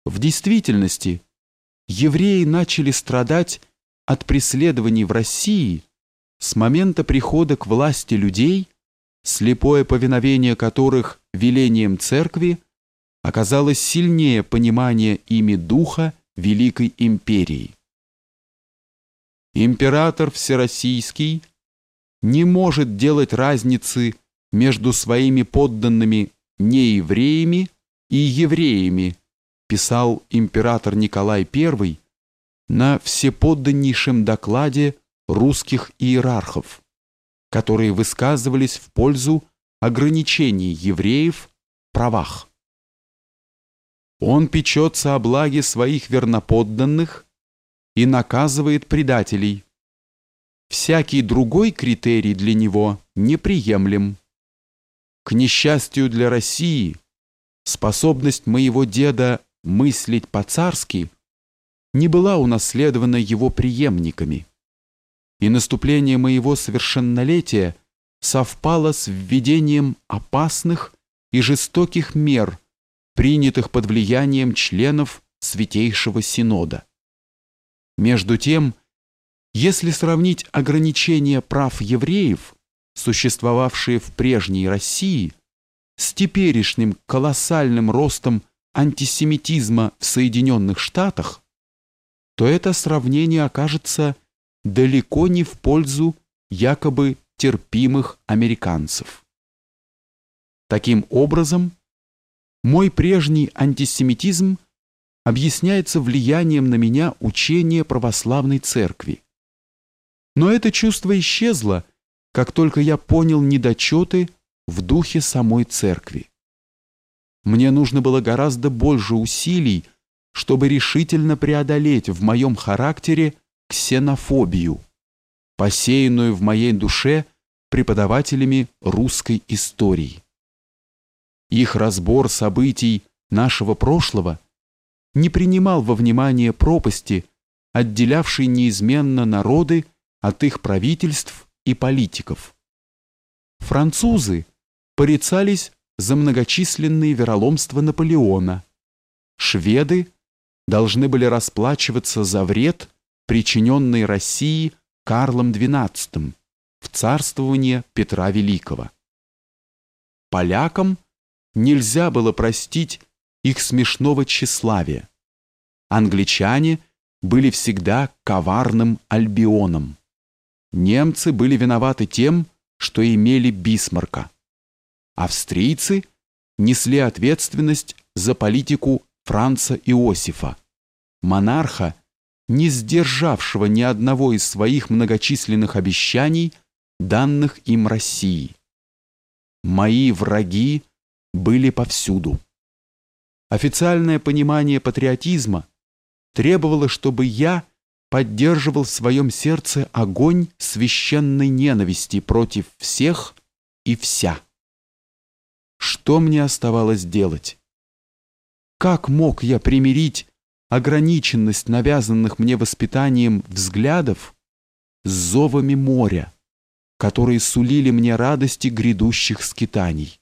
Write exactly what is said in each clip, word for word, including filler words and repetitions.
В действительности, евреи начали страдать от преследований в России с момента прихода к власти людей, слепое повиновение которых велением церкви оказалось сильнее понимания ими духа Великой империи. Император Всероссийский не может делать разницы между своими подданными неевреями и евреями, писал император Николай Первый на всеподданнейшем докладе русских иерархов, которые высказывались в пользу ограничений евреев в правах. Он печется о благе своих верноподданных и наказывает предателей. Всякий другой критерий для него неприемлем. К несчастью для России, способность моего деда мыслить по-царски не была унаследована его преемниками, и наступление моего совершеннолетия совпало с введением опасных и жестоких мер, принятых под влиянием членов Святейшего Синода. Между тем, если сравнить ограничения прав евреев, существовавшие в прежней России, с теперешним колоссальным ростом антисемитизма в Соединенных Штатах, то это сравнение окажется далеко не в пользу якобы терпимых американцев. Таким образом, мой прежний антисемитизм объясняется влиянием на меня учения православной церкви. Но это чувство исчезло, как только я понял недочеты в духе самой церкви. Мне нужно было гораздо больше усилий, чтобы решительно преодолеть в моем характере ксенофобию, посеянную в моей душе преподавателями русской истории. Их разбор событий нашего прошлого не принимал во внимание пропасти, отделявшей неизменно народы от их правительств и политиков. Французы порицались за многочисленные вероломства Наполеона. Шведы должны были расплачиваться за вред, причиненный России Карлом двенадцатым в царствование Петра Великого. Полякам нельзя было простить их смешного тщеславия. Англичане были всегда коварным Альбионом. Немцы были виноваты тем, что имели Бисмарка. Австрийцы несли ответственность за политику Франца Иосифа, монарха, не сдержавшего ни одного из своих многочисленных обещаний, данных им России. Мои враги были повсюду. Официальное понимание патриотизма требовало, чтобы я поддерживал в своем сердце огонь священной ненависти против всех и вся. Что мне оставалось делать? Как мог я примирить ограниченность навязанных мне воспитанием взглядов с зовами моря, которые сулили мне радости грядущих скитаний?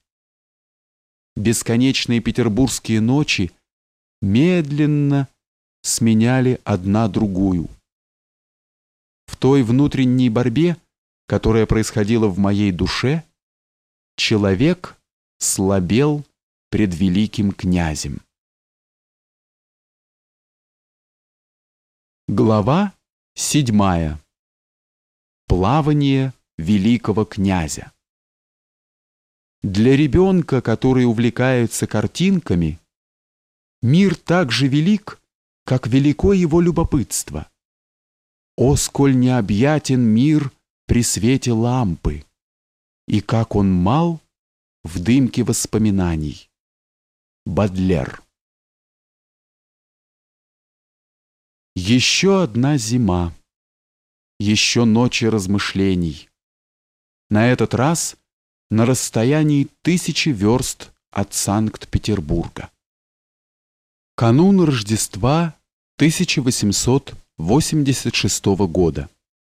Бесконечные петербургские ночи медленно сменяли одна другую. В той внутренней борьбе, которая происходила в моей душе, человек слабел пред великим князем. Глава седьмая. Плавание великого князя. Для ребенка, который увлекается картинками, мир так же велик, как велико его любопытство. О, сколь необъятен мир при свете лампы, и как он мал в дымке воспоминаний. Бодлер. Еще одна зима, еще ночи размышлений. На этот раз на расстоянии тысячи верст от Санкт-Петербурга. Канун Рождества тысяча восемьсот восемьдесят шестого года.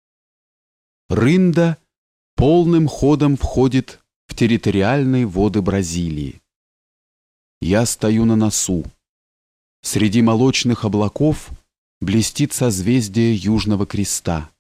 Рында полным ходом входит в территориальные воды Бразилии. Я стою на носу. Среди молочных облаков блестит созвездие Южного Креста.